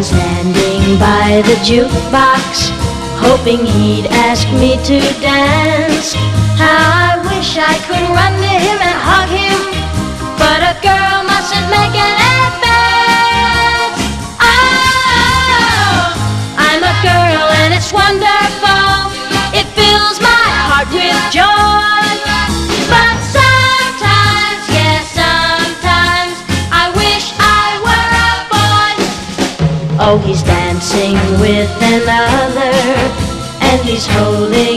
been standing by the jukebox, hoping he'd ask me to dance. How I wish I could run to him and hug him, but a girl mustn't make an advance. Oh, I'm a girl and it's wonderful. It fills my heart with joy. But sometimes, yes, sometimes I wish I were a boy. Oh, he's dancing with another, and he's holding